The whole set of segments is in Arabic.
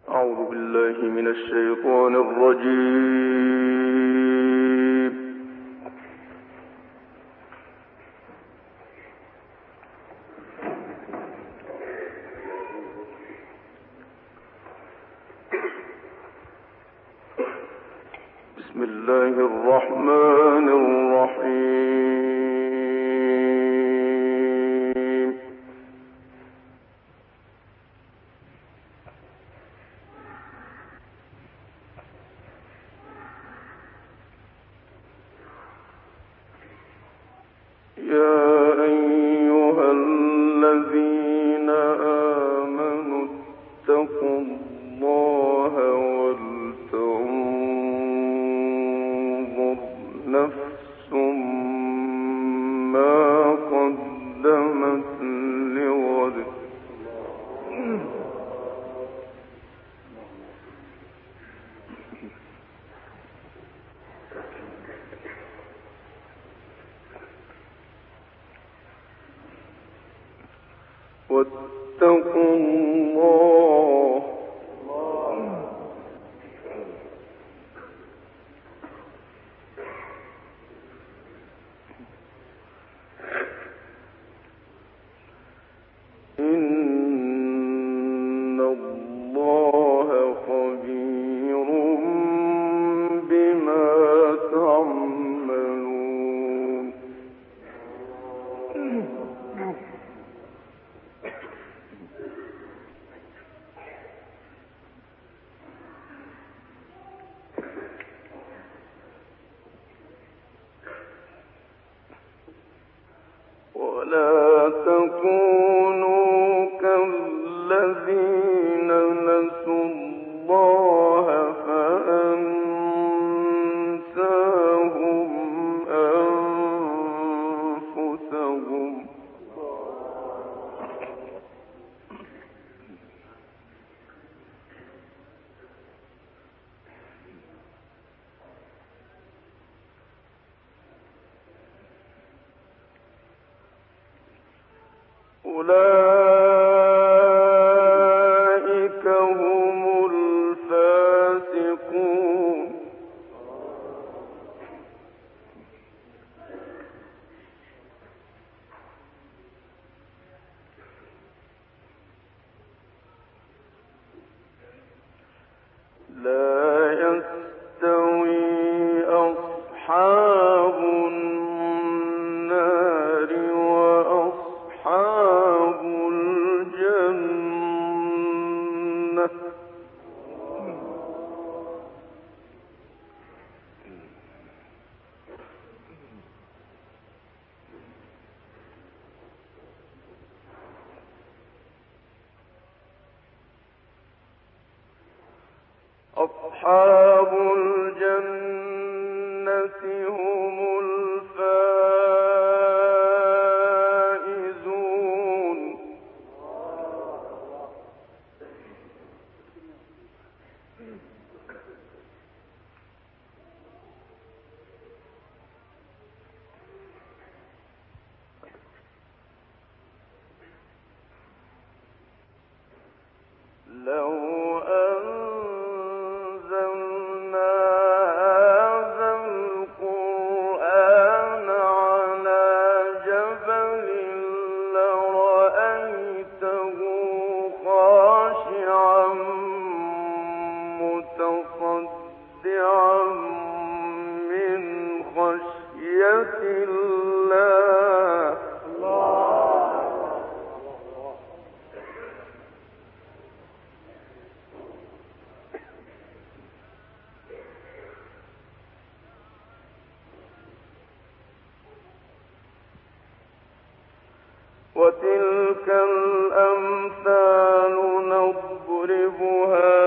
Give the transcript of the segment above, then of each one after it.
أعوذ بالله من الشيطان الرجيم. بسم الله الرحمن الرحيم. يا أيها الذين آمنوا اتقوا الله ولتنظر نفس ما قدمت لغد واتقوا الله إن الله خبير بما تعملون. ولا تكونوا كالذين نسوا الله فأنساهم أنفسهم. أولئك هم الفاسقون. لا يستوي أصحاب النار وأصحاب الجنة. أصحاب الجنة هم الفائزون. لو أنزلنا هذا القرآن على جبل لرأيته خاشعا متصدعا من خشية الله. وتلك الأمثال نضربها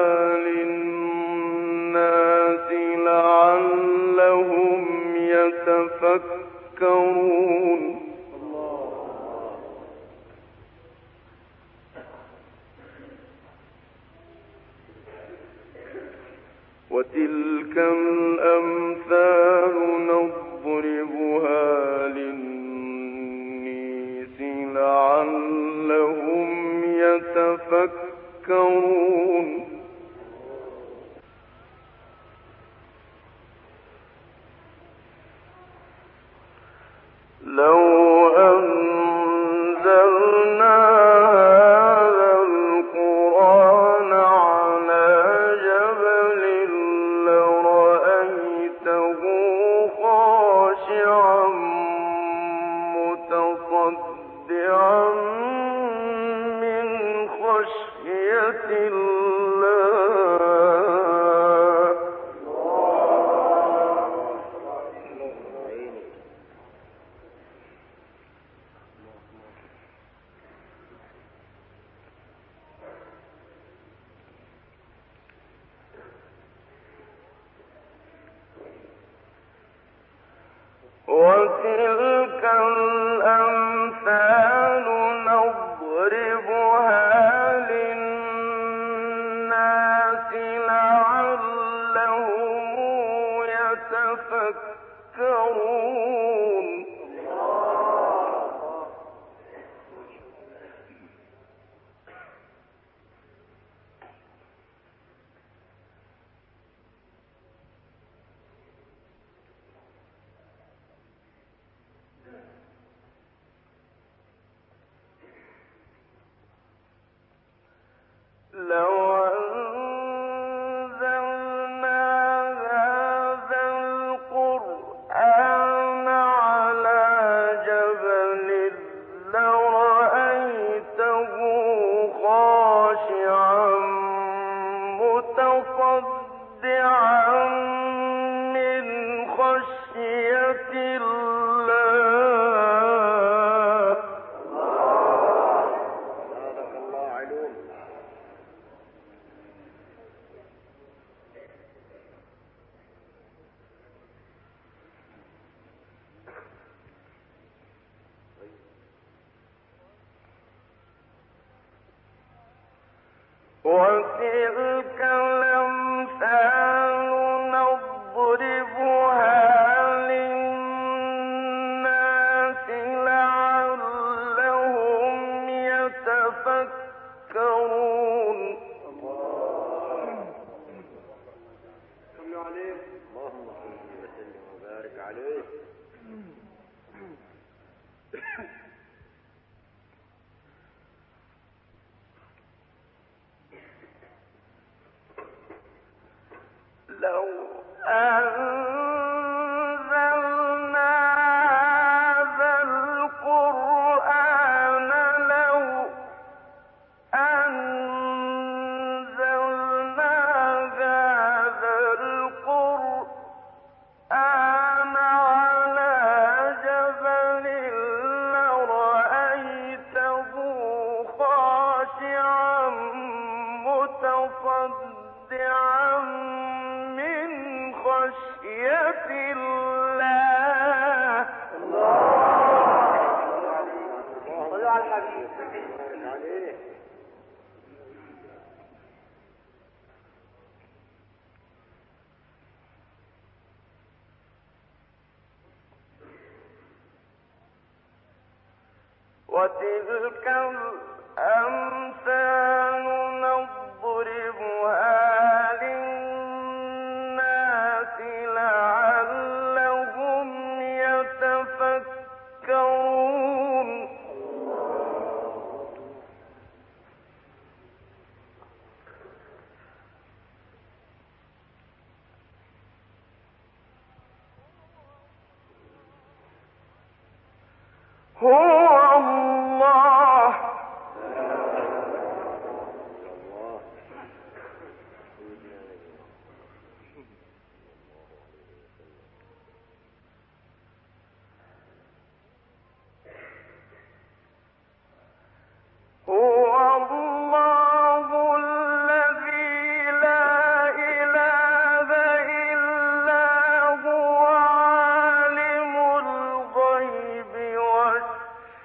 للناس لعلهم يتفكرون. وتلك الأمثال نضربها للناس لعلهم يتفكرون. الله. وتلك الأمثال نضربها للناس لعلهم يتفكرون. لو أنزلنا هذا القرآن على جبل لرأيته خاشعا متصدعا من خشية الله. بارك الله عليك. وتلك الأمثال نضربها للناس لعلهم يتفكرون. صلوا عليه. اللهم صل وسلم وبارك عليه. لو أنزلنا هذا القرآن على جبل لرأيته خاشعا متصدعا من خشية الله. صلوا على الحبيب. بارك عليه. وتلك الأمثال نضربها للناس لعلهم يتفكرون. هو الله هو الله الذي لا إله إلا هو عالم الغيب والشهادة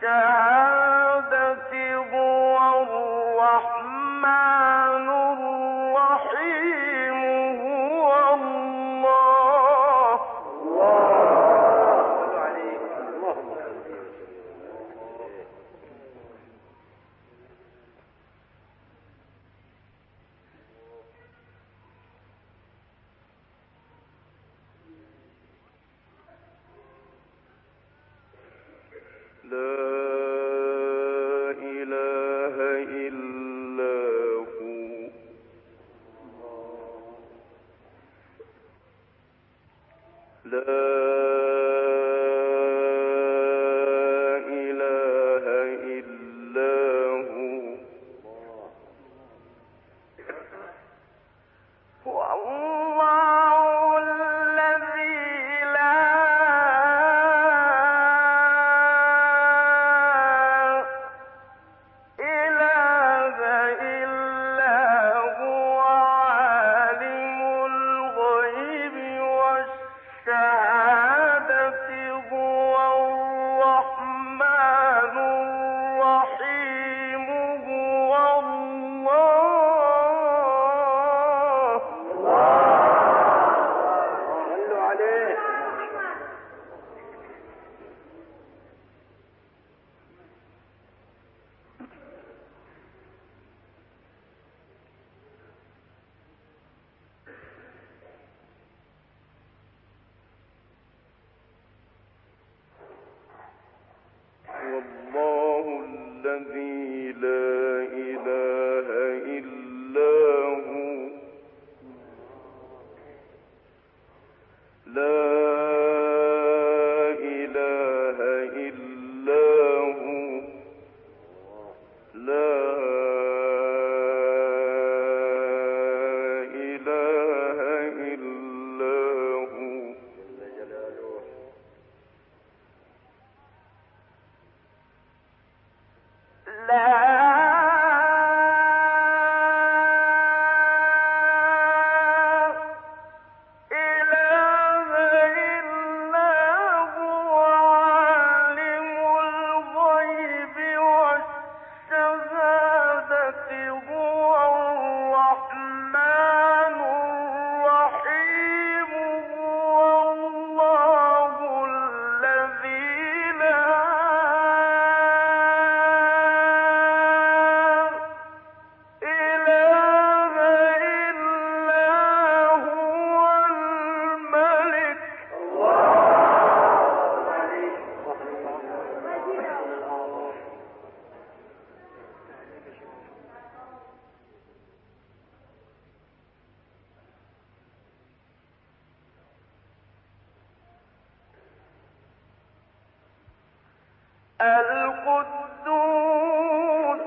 القدوس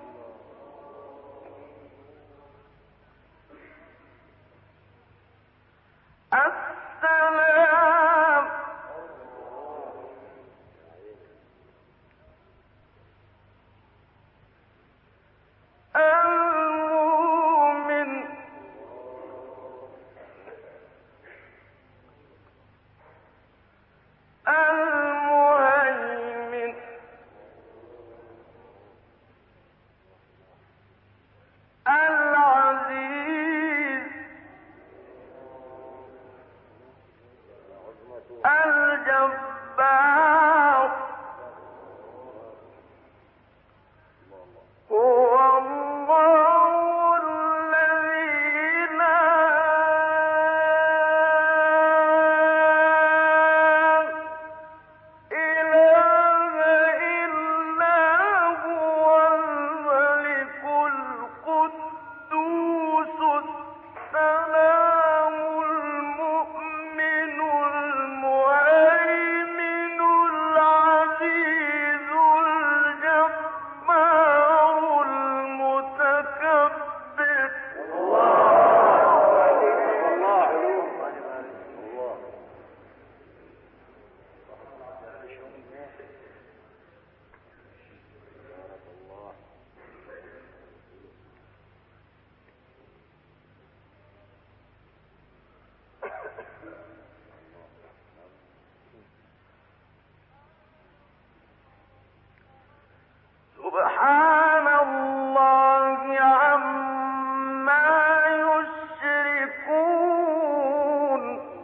السلام المؤمن المهيمن العزيز الجبار هو الله الذي لا إله إلا هو الملك القدوس السلام المؤمن المهيمن العزيز الجبار المتكبر سبحان الله عما يشركون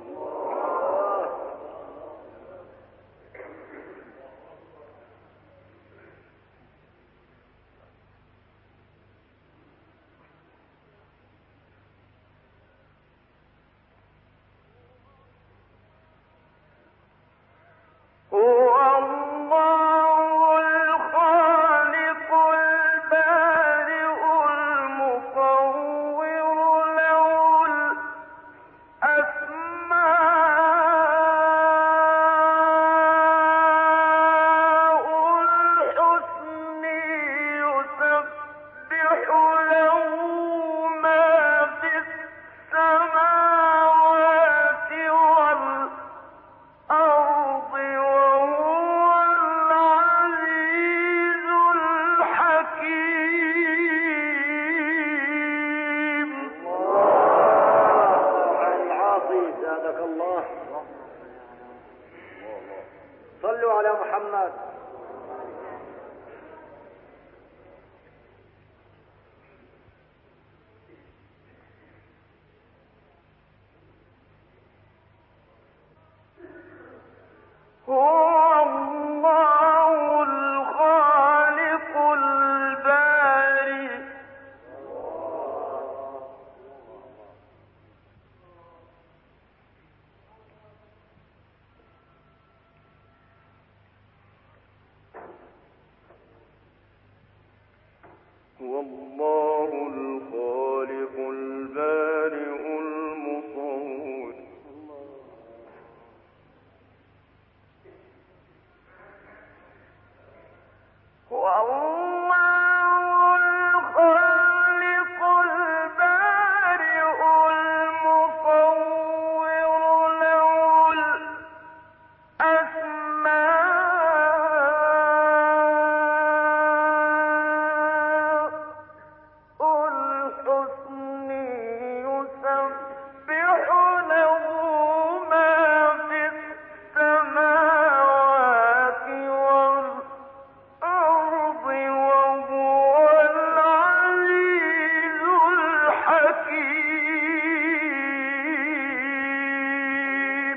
هو الله الخالق البارئ المصور له الأسماء الحسنى يسبح له ما في السماوات والأرض وهو العزيز الحكيم العاصي زادك الله. صلوا على محمد. هو الله الخالق البارئ هو الله الخالق البارئ المصور هو الله الخالق البارئ المصور له الأسماء الحسنى يسبح له ما في السماوات والأرض وهو العزيز الحكيم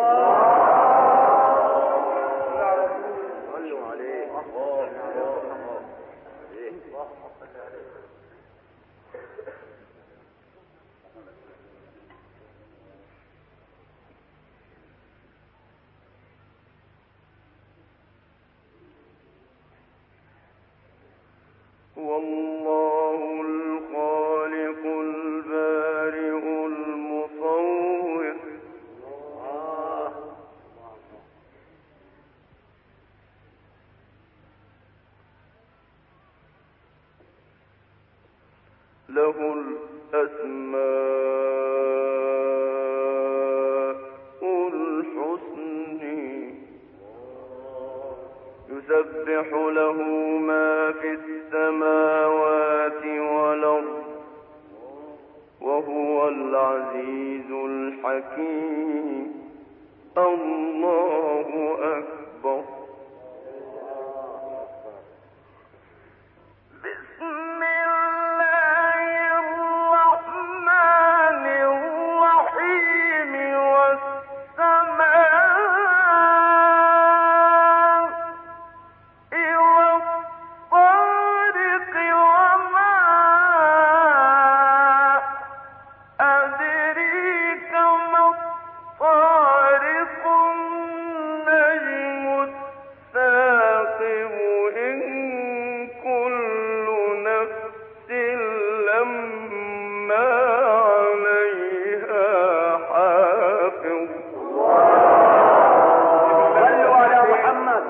صلوا عليه. هو الله الخالق البارئ المصور حكيم. الله أكبر. بسم الله الرحمن الرحيم. والسماء والطارق وما أدريك ما الطارق. النجم الثاقب. إن كل نفس لما عليها حافظ. صلوا على محمد.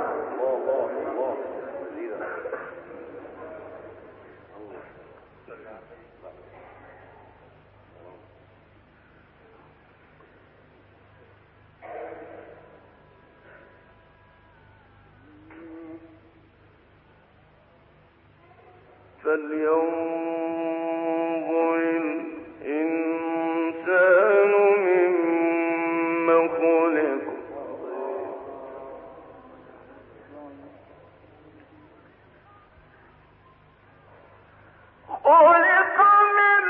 فلينظر الإنسان مما خلق. خلق من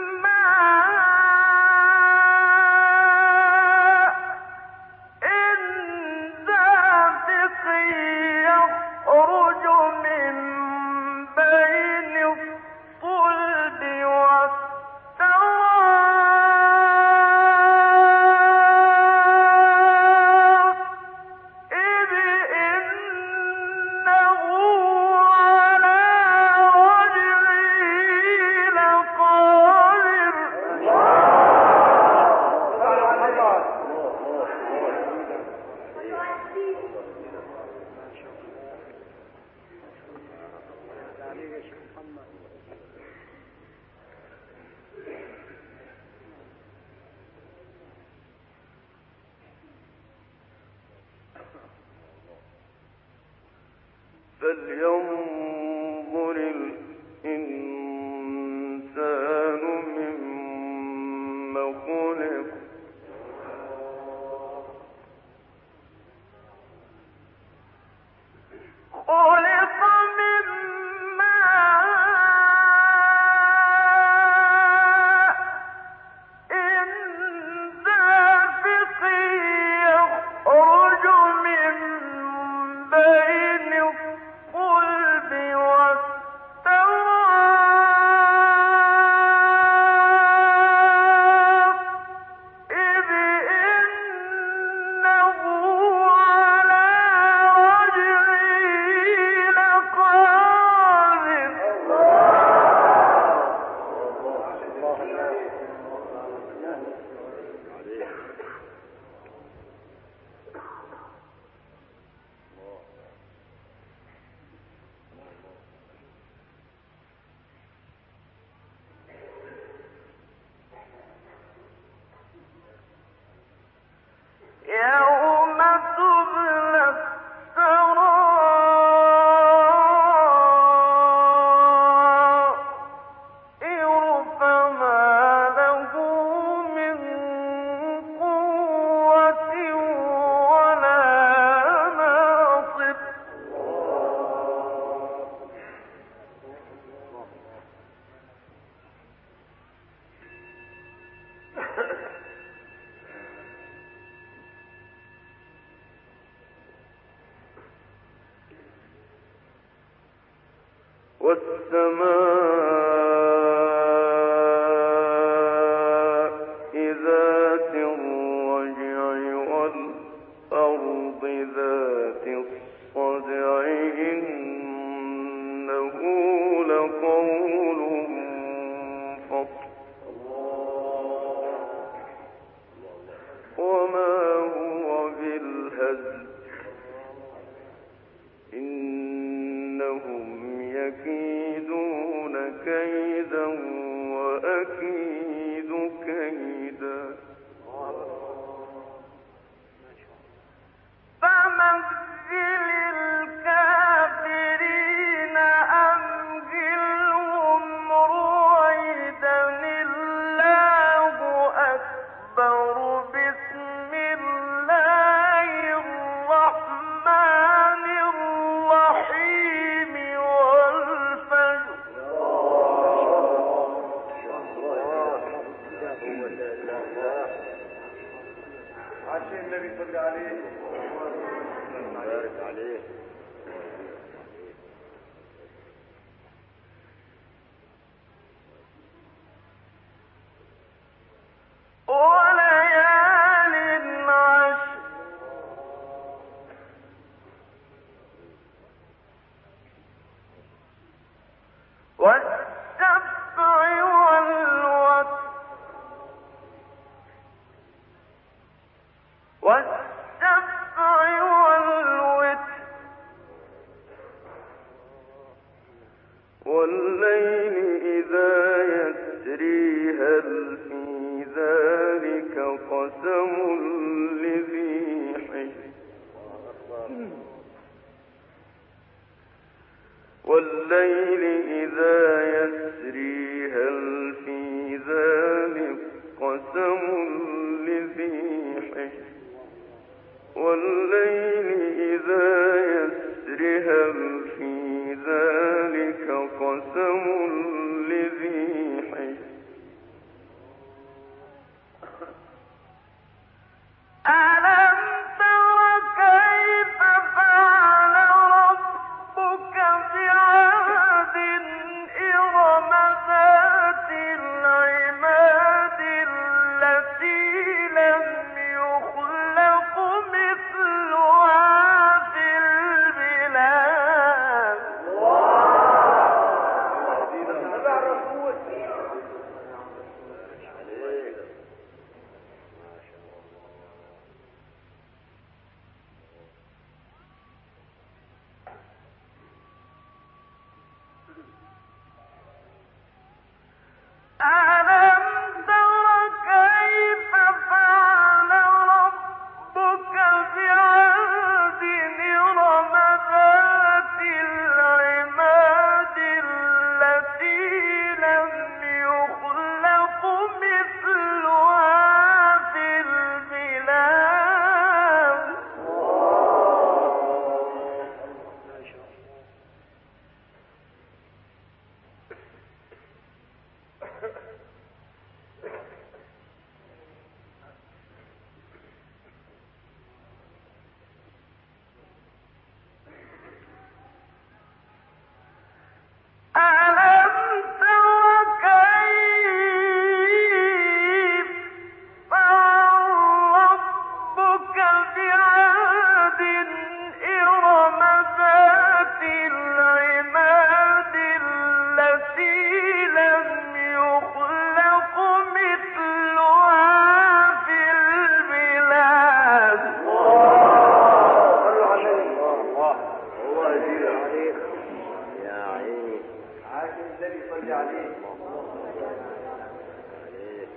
ماء دافق يخرج من بين الصلب والترائب. إنه على وجهه لقادر. فلينظر الإنسان مما خلق. خلق من ماء دافق يخرج من بين الصلب والترائب. إنه على وجهه لقادر. يوم تبلى السرائر فما له من قوة ولا ناصر. والسماء ذات الرجع والأرض ذات الصدع. إنه لقول فصل. وما هو بالهزل. إنهم يكيدون كيدا. عشان النبي صلى عليه بارك عليه. والليل إذا يسري هل في ذلك قسم لذي حجر والليل إذا يسري هل في ذلك قسم لذي حجر والليل إذا يسري هل في ذلك قسم لذي حجر ألم تر كيف فعل ربك بعاد إرم ذات العماد التي لم يخلق مثلها في البلاد تبع الرسول ألم تر كيف فعل ربك بعاد إرم ذات العماد التي لم يخلق مثلها في البلاد ألم تر كيف فعل ربك بعاد إرم ذات العماد التي لم يخلق مثلها في البلاد هو أزيل عليك يا عيني. عشان النبي صلى عليه عليه.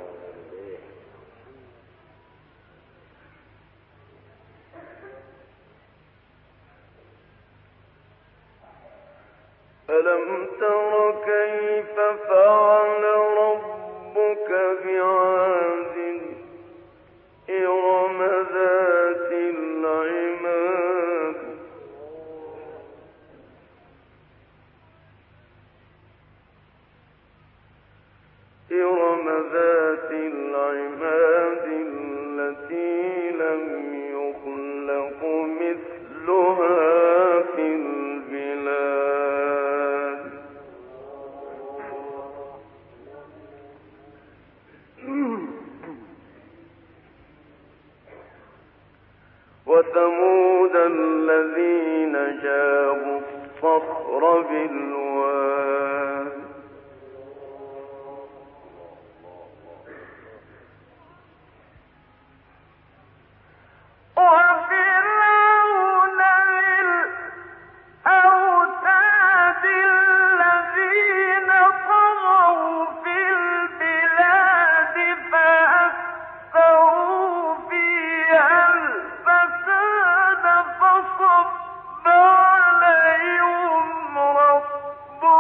ألم تر كيف فعل ربك بعاد إرم ذات العماد إرم ذات العماد التي لم يخلق مثلها في البلاد وثمود الذين جابوا الصخر بالواد وفرعون ذي الأوتاد الذين طغوا في البلاد فأكثروا فيها الفساد فصب عليهم ربك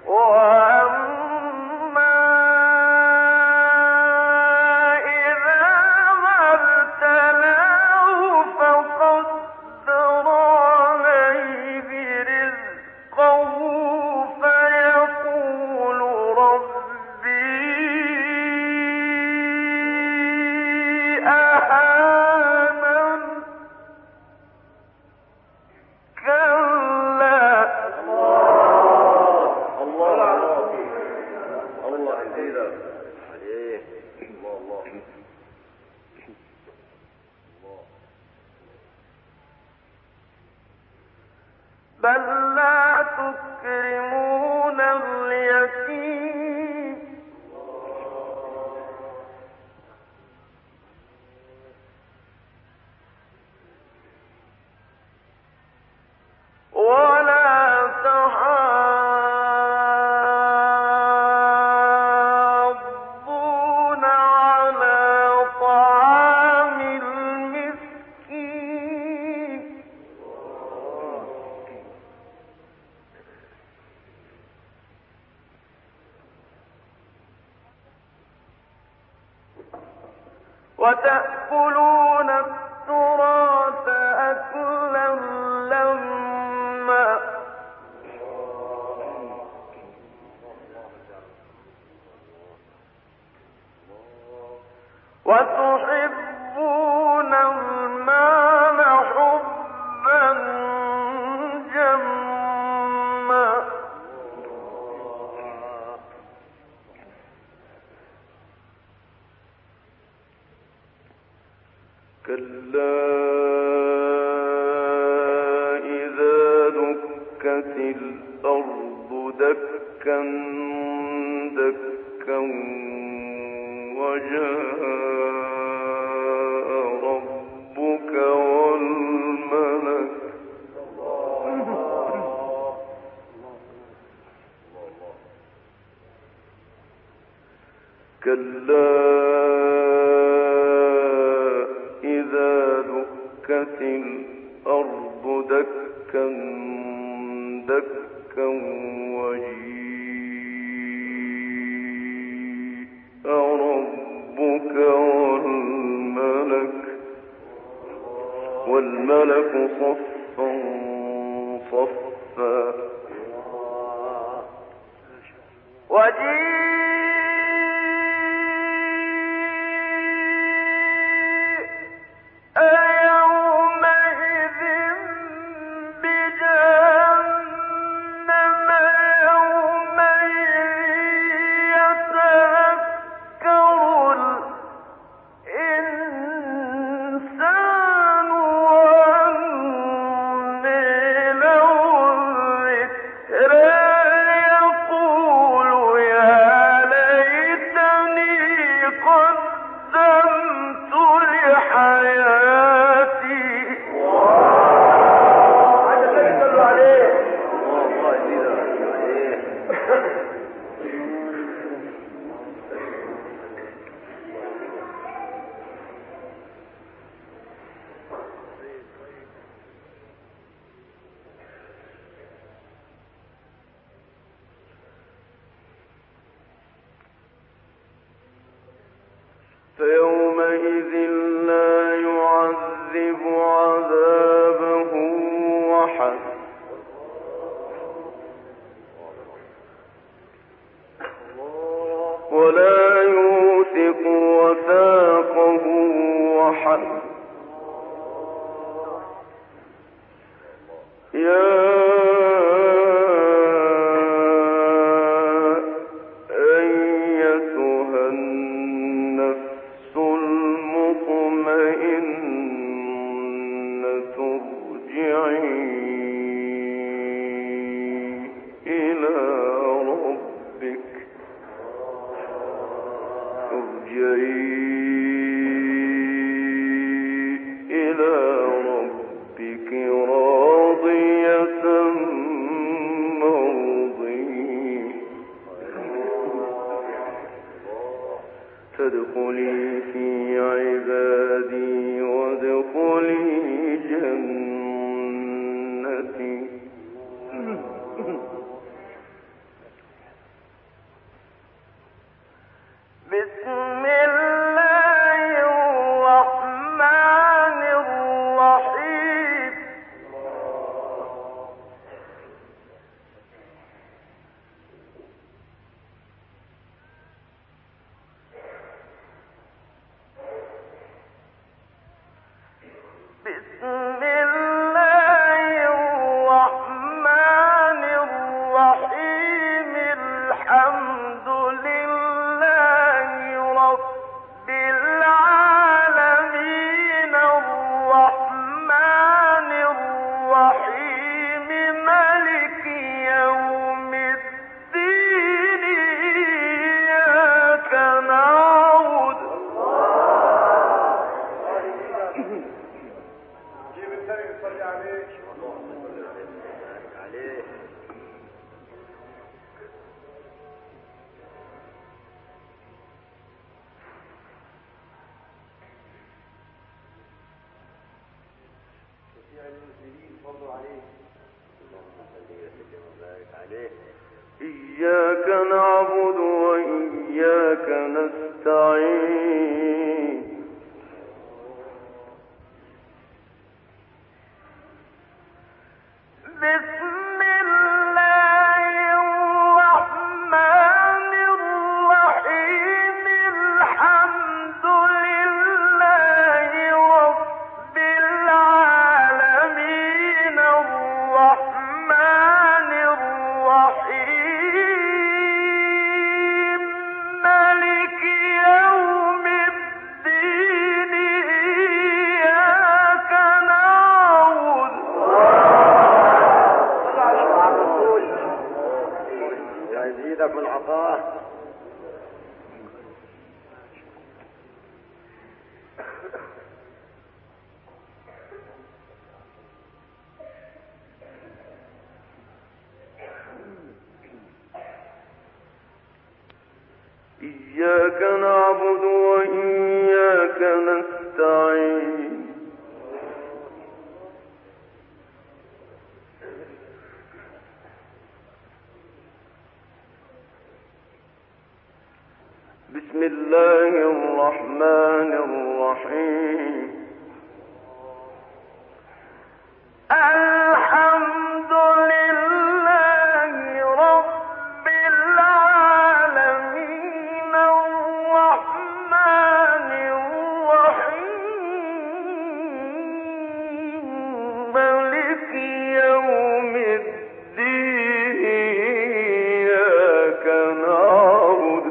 بل لا تكرمون اليتيم ولا تحاضون على طعام المسكين وتأكلون التراث أكلا لما وتحبون المال حبا جما كلا إذا دكت الأرض دكا دكا وجاء ربك والملك كلا إذا دكت الأرض دكا دكا وجيء ربك والملك صفا صفا يومئذ بجهنم يومئذ يتذكر الإنسان وأنى له الذكرى يقول يا ليتني قدمت لحياتي فيومئذ لا يعذب عذابه أحد ولا يوثق وثاقه أحد يا أيتها النفس المطمئنة ارجعي إلى ربك راضية مرضية فادخلي في عبادي وادخلي جنتي بسم الله الرحمن الرحيم بسم الله الرحمن الرحيم الحمد لله رب العالمين الرحمن الرحيم مالك يوم الدين إياك نعبد جيب الثاني نصلي عليه. عليه. المسلمين صلوا عليه. اللهم صل وسلم وبارك عليه. إياك نعبد وإياك نستعين بسم الله الرحمن الرحيم الحمد لله رب العالمين الرحمن الرحيم مالك يوم الدين إياك نعبد يزيدك العطاء. إياك نعبد وإياك نستعين بسم الله الرحمن الرحيم الحمد لله رب العالمين الرحمن الرحيم مالك يوم الدين إياك نعبد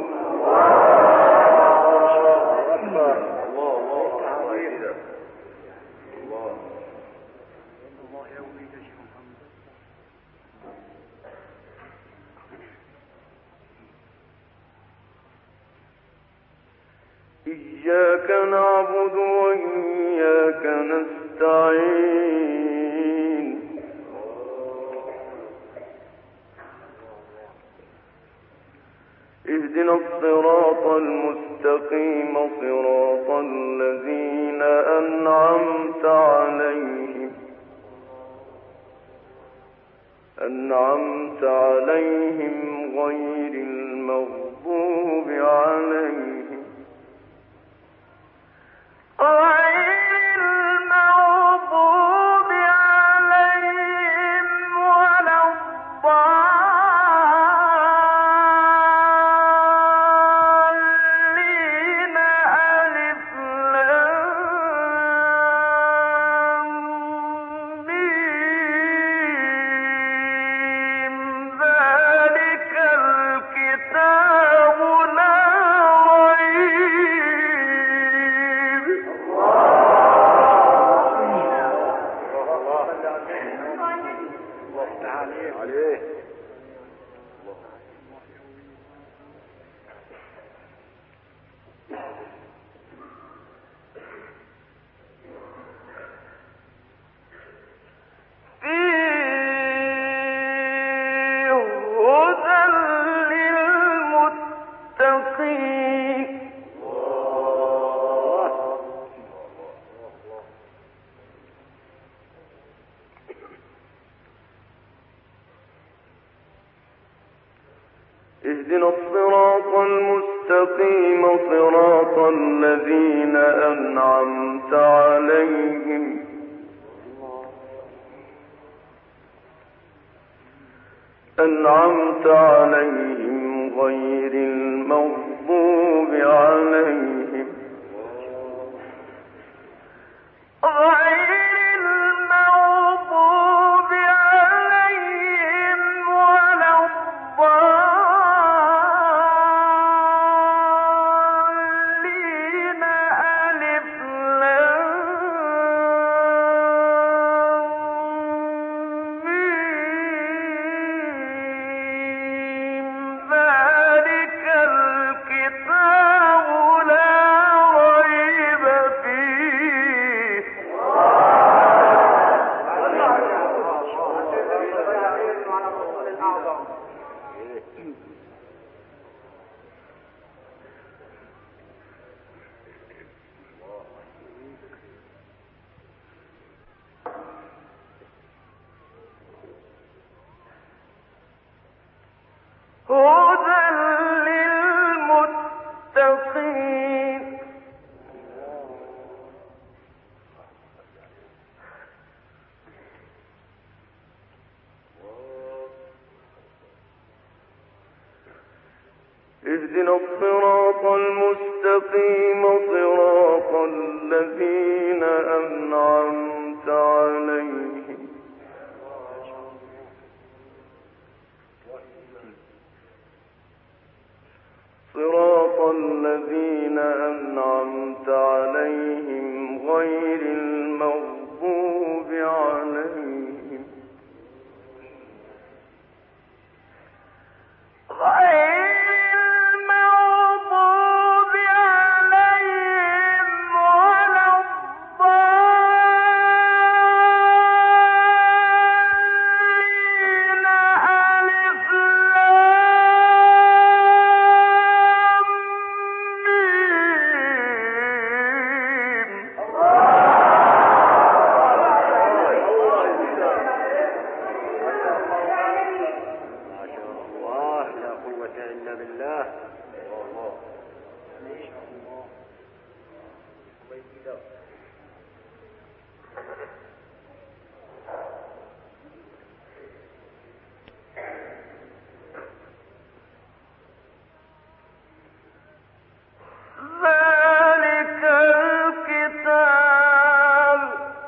إياك نعبد وإياك نستعين اهدنا الصراط المستقيم صراط الذين أنعمت عليهم غير المغضوب عليهم ولا الضالين ألف لام ميم ذلك الكتاب لا ريب عليه. فيه هدى للمتقين اهدنا الصراط المستقيم المستقيم صراط الذين أنعمت عليهم غير المغضوب عليهم ولا الضالين. ألف لام ميم. ذلك الكتاب لا ريب فيه. هدى للمتقين. اهدنا الصراط المستقيم صراط الذين أنعمت عليهم غير المغضوب عليهم ولا الضالين. ألف لام ميم. ما شاء الله لا قوة إلا بالله. ذلك الكتاب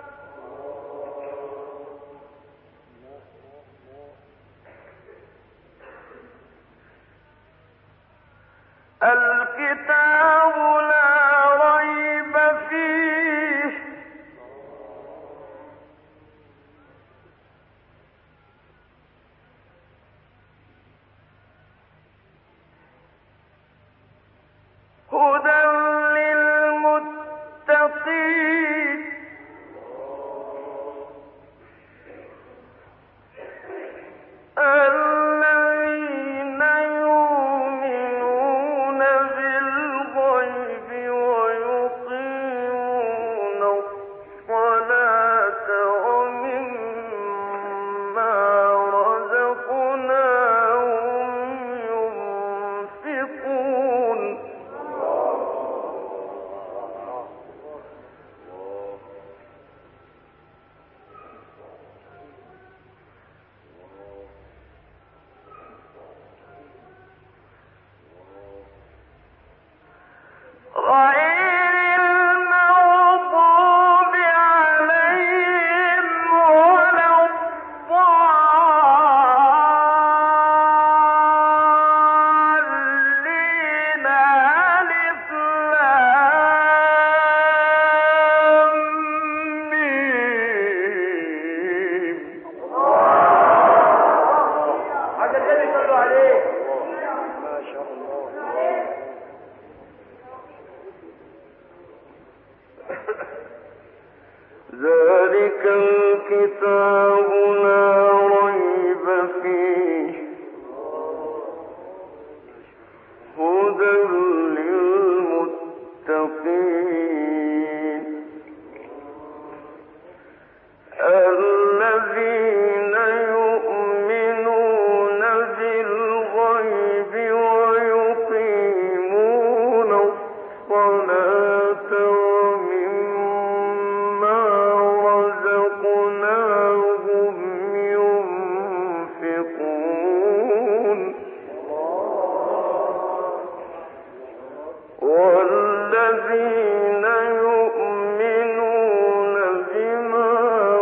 لا ريب فيه. هدى للمتقين. الذين يؤمنون بالغيب ويقيمون الصلاة ومما رزقناهم ينفقون. غير المغضوب عليهم ولا الضالين. ألف لام ميم. حاجة تاني صلوا عليه. ما شاء الله. ذلك الكتاب لا ريب فيه. هدى للمتقين. الذين يؤمنون بالغيب ويقيمون الذين يؤمنون بما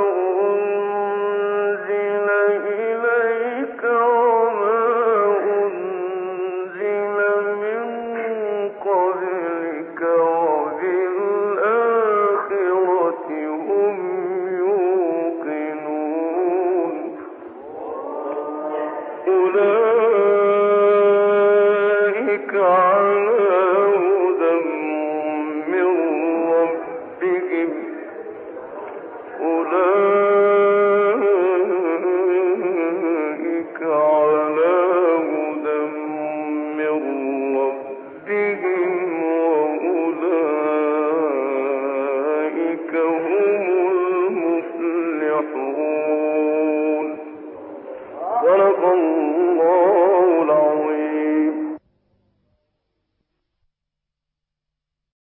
أنزل إليك وما أنزل من قبلك وبالآخرة هم يوقنون أولئك على هدى من ربهم أولئك